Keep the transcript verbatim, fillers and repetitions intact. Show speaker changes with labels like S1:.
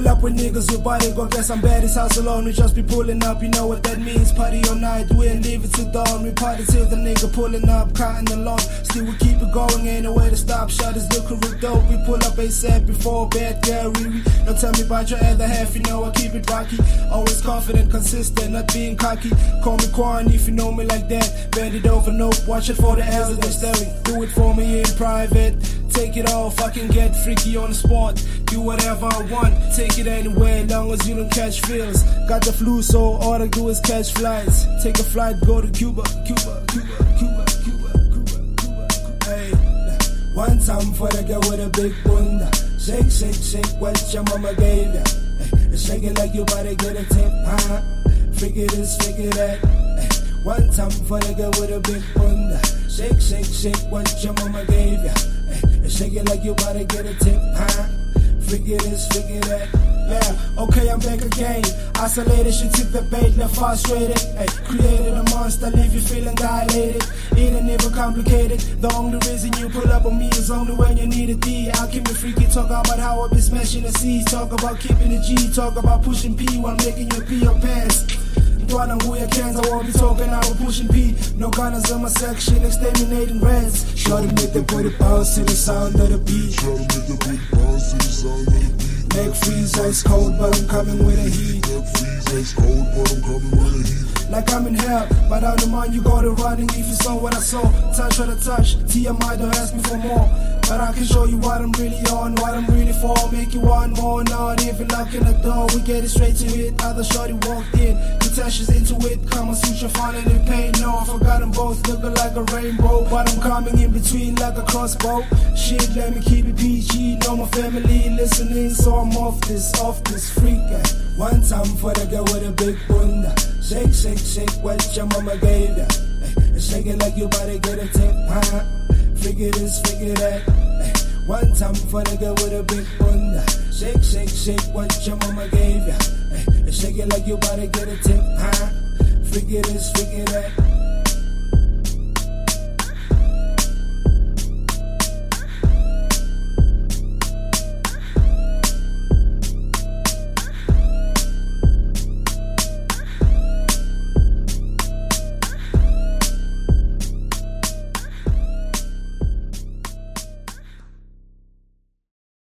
S1: pull up with niggas with body, gon' guess I'm bad, his house alone, we just be pulling up, you know what that means, party all night, we ain't leave it till dawn, we party till the nigga pulling up, cutting the lawn, still we keep it going, ain't no way to stop, shot is looking real dope, we pull up ASAP before bad girl, Riri, don't tell me about your other half, you know I keep it rocky, always confident, consistent, not being cocky, call me Quan if you know me like that, bend it over, nope, watch it for the elders, they staring, do it for me in private, take it all, fucking get freaky on the spot, do whatever I want, take it anywhere, long as you don't catch feels, got the flu so all I do is catch flights, take a flight, go to Cuba, Cuba, Cuba, Cuba, Cuba, Cuba, Cuba, Cuba, hey, one time for the girl with a big bunda, shake, shake, shake what your mama gave ya, hey, shake it like you about to get a tip, huh, figure this, figure that, hey, one time for the girl with a big bunda, shake, shake, shake what your mama gave ya, hey, shake it like you about to get a tip, huh, figure this, figure that. Yeah, okay, I'm back again. Isolated, she took the bait, left frustrated. Ay, created a monster, leave you feeling dilated. It ain't never complicated. The only reason you pull up on me is only when you need a D. I'll keep me freaky, talk about how I be smashing the C. Talk about keeping the G, talk about pushing P while making your P your pants. Dwana nguye Kenza, I won't be talking, I will pushing P. No gunners in my section, exterminating reds. Shorty make the booty bounce to the sound of the beat. Shorty make the booty bounce to the sound of the beat. Neck freeze, ice cold, but I'm coming with a heat. Neck freeze, ice cold, but I'm coming with a heat. Like I'm in hell, but out the mind you gotta run. And if you saw what I saw, touch what I touch. T M I, don't ask me for more. But I can show you what I'm really on, what I'm really for. Make you want more, not even knocking the door. We get it straight to it. Other shorty walked in, Natasha's into it. Come on, suit your fun and in pain. No, I forgot them both, looking like a rainbow. But I'm coming in between like a crossbow. Shit, let me keep it P G. Know my family listening, so I'm off this, off this freak. One time for the girl with a big bunda. Shake, shake, shake what your mama gave ya. Hey, shake it like you about to get a tip, huh? Figure this, figure that. Hey, one time for the girl with a big bunda. Shake, shake, shake what your mama gave ya. Hey, shake it like you about to get a tip, huh? Figure this, figure that.